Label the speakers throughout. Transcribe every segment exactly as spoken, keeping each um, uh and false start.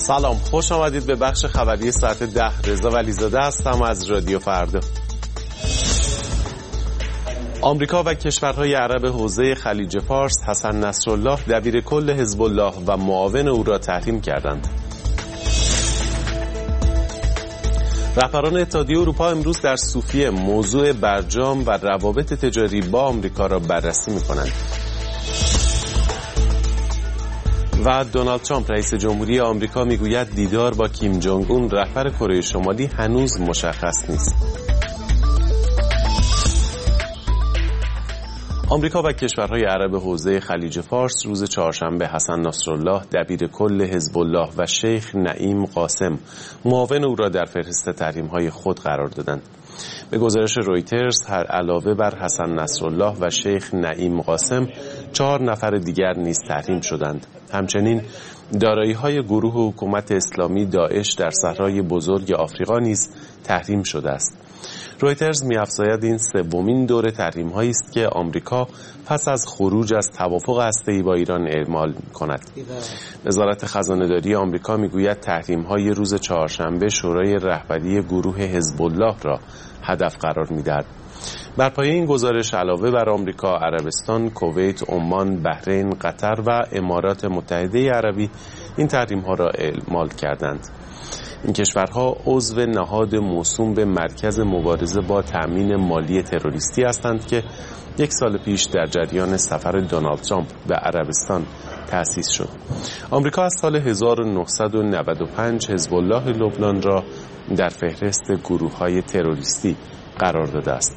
Speaker 1: سلام، خوش آمدید به بخش خبری ساعت ده. رضا ولیزاده هستم از رادیو فردا. آمریکا و کشورهای عرب حوزه خلیج فارس حسن نصرالله دبیر کل حزب الله و معاون او را تحریم کردند. رهبران اتحادیه اروپا امروز در صوفیه موضوع برجام و روابط تجاری با آمریکا را بررسی می‌کنند. و دونالد ترامپ رئیس جمهوری آمریکا میگوید دیدار با کیم جونگ اون رهبر کره شمالی هنوز مشخص نیست. آمریکا و کشورهای عرب حوزه خلیج فارس روز چهارشنبه حسن نصرالله دبیر کل حزب الله و شیخ نعیم قاسم معاون او را در فهرست تحریم‌های خود قرار دادند. به گزارش رویترز هر علاوه بر حسن نصرالله و شیخ نعیم قاسم چهار نفر دیگر نیز تحریم شدند. همچنین دارایی‌های گروه حکومت اسلامی داعش در صحرای بزرگ آفریقا نیز تحریم شده است. رویترز می‌افزاید این سومین دور تحریم‌هایی است که آمریکا پس از خروج از توافق هسته‌ای با ایران اعمال می‌کند. وزارت خزانه‌داری آمریکا می‌گوید تحریم‌های روز چهارشنبه شورای رهبری گروه حزب الله را هدف قرار می‌دهد. بر پایه این گزارش علاوه بر آمریکا، عربستان، کویت، عمان، بحرین، قطر و امارات متحده عربی این تحریم‌ها را اعمال کردند. این کشورها عضو نهاد موسوم به مرکز مبارزه با تأمین مالی تروریستی هستند که یک سال پیش در جریان سفر دونالد ترامپ به عربستان تأسیس شد. آمریکا از سال هزار و نهصد و نود و پنج حزب الله لبنان را در فهرست گروه‌های تروریستی قرار داده است.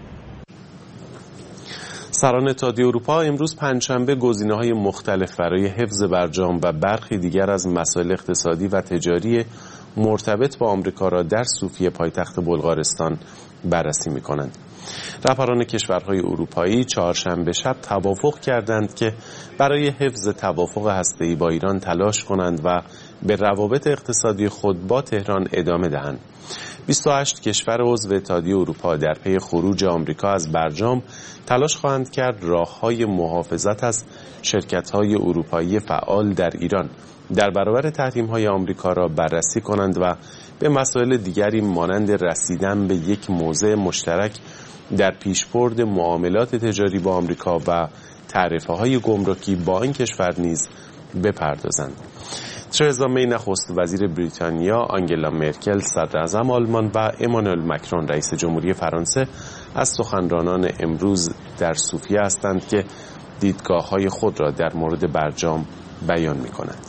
Speaker 1: سران اتحادیه اروپا امروز پنجشنبه گزینه‌های مختلف برای حفظ برجام و برخی دیگر از مسائل اقتصادی و تجاری مرتبط با آمریکا را در صوفیه پایتخت بلغارستان بررسی می‌کنند. رهبران کشورهای اروپایی چهارشنبه شب توافق کردند که برای حفظ توافق هسته‌ای با ایران تلاش کنند و به روابط اقتصادی خود با تهران ادامه دهند. بیست و هشت کشور عضو اتحادیه اروپا در پی خروج آمریکا از برجام تلاش خواهند کرد راه‌های محافظت از شرکت‌های اروپایی فعال در ایران در برابر تحریم‌های آمریکا را بررسی کنند و به مسائل دیگری مانند رسیدن به یک موضع مشترک در پیشبرد معاملات تجاری با آمریکا و تعرفه‌های گمرکی با این کشور نیز بپردازند. ترزا می نخست وزیر بریتانیا، آنگلا مرکل صدراعظم آلمان و امانوئل مکرون رئیس جمهوری فرانسه از سخنرانان امروز در صوفیه هستند که دیدگاه‌های خود را در مورد برجام بیان می‌کنند.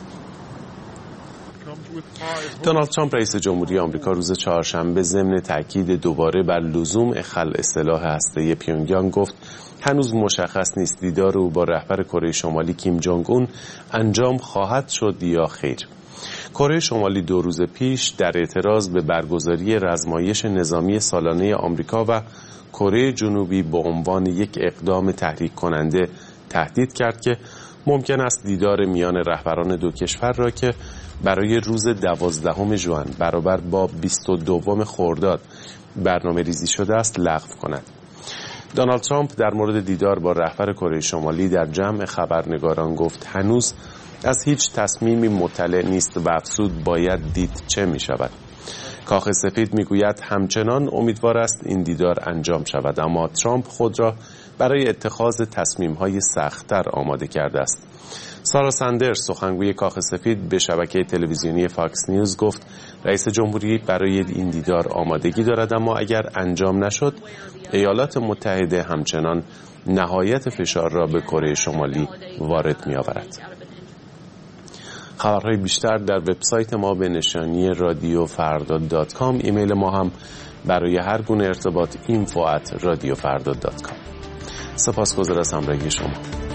Speaker 1: دونالد ترامپ رئیس جمهوری آمریکا روز چهارشنبه ضمن تاکید دوباره بر لزوم خلع سلاح هسته‌ای پیونگیانگ گفت هنوز مشخص نیست دیدار او با رهبر کره شمالی کیم جونگ اون انجام خواهد شد یا خیر. کره شمالی دو روز پیش در اعتراض به برگزاری رزمایش نظامی سالانه آمریکا و کره جنوبی به عنوان یک اقدام تحریک کننده تهدید کرد که ممکن است دیدار میان رهبران دو کشور را که برای روز دوازدهم ژوئن برابر با بیست و دوم خرداد برنامه ریزی شده است لغو کند. دونالد ترامپ در مورد دیدار با رهبر کره شمالی در جمع خبرنگاران گفت هنوز از هیچ تصمیمی مطلع نیست و افزود باید دید چه می شود. کاخ سفید می گوید همچنان امیدوار است این دیدار انجام شود، اما ترامپ خود را برای اتخاذ تصمیم‌های سخت‌تر آماده کرده است. سارا ساندرز سخنگوی کاخ سفید به شبکه تلویزیونی فاکس نیوز گفت رئیس جمهوری برای این دیدار آمادگی دارد، اما اگر انجام نشد ایالات متحده همچنان نهایت فشار را به کره شمالی وارد می‌آورد. خبرهای بیشتر در وبسایت ما به نشانی رادیو فردا دات کام. ایمیل ما هم برای هر گونه ارتباط اینفو ات رادیو فردا دات کام. سپاسگزار از همراهی شما.